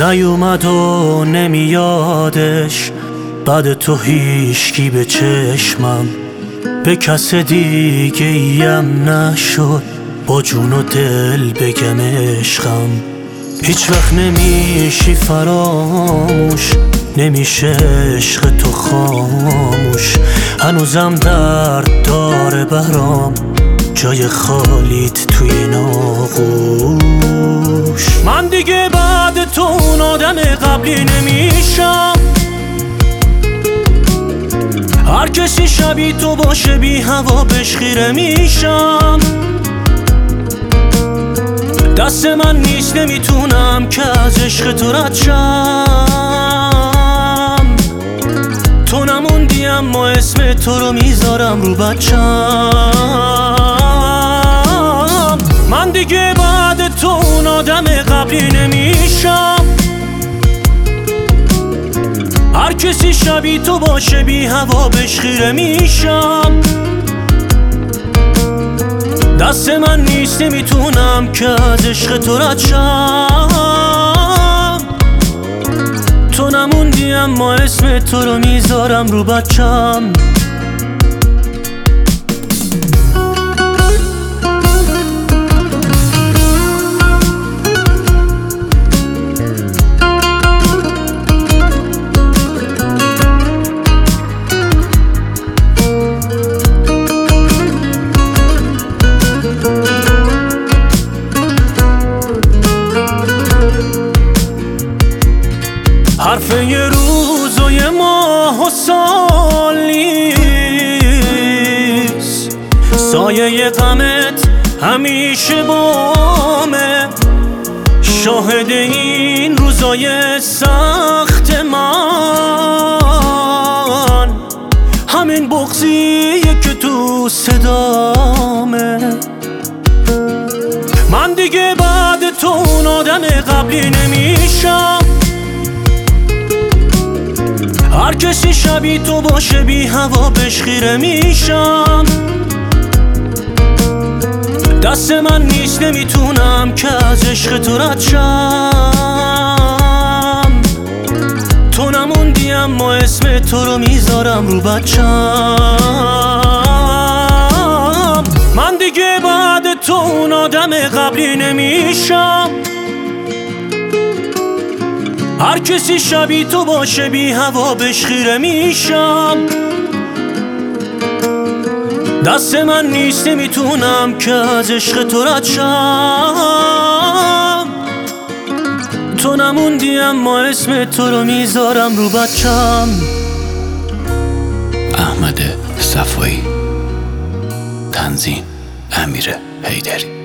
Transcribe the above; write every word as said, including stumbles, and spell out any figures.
نیومد و نمیادش، بعد تو هیچکی به چشمم، به کس دیگه ایم نشد با جون و دل بگم عشقم. هیچ وقت نمیشی فراموش، نمیشه عشق تو خاموش، هنوزم درد داره برام جای خالیت توی این آغوش. من دیگه بعد تو اون آدم قبلی نمیشم، هر کسی شبیه تو باشه بی هوا بهش خیره میشم. دست من نیست نمیتونم که از عشق تو رد شم، تو نموندی اما اسم تو رو میذارم رو بچم. من دیگه بعد تو اون آدم قبلی نمیشم، هر کسی شبیه تو باشه بی هوا بهش خیره میشم. دست من نیست نمیتونم که از عشق تو رد شم، تو نموندی اما اسم تو رو میذارم رو بچم. حرف یه روز و یه ماه و سال نیست، سایه غمت همیشه بامه، شاهد این روزای سخت من همین بغضیه که تو صدامه. من دیگه بعد تو اون آدم قبلی نمیشم، هر کسی شبیه تو باشه بی هوا بهش خیره میشم. دست من نیست نمیتونم که از عشق تو رد شم، تو نموندی اما اسم تو رو میذارم رو بچم. من دیگه بعد تو اون آدم قبلی نمیشم، هر کسی شبیه تو باشه بی هوا بهش خیره میشم. دست من نیست نمیتونم که از عشق تو رد شم، تو نموندی اما اسم تو رو میذارم رو بچم. احمد صفایی، تنظیم امیر حیدری.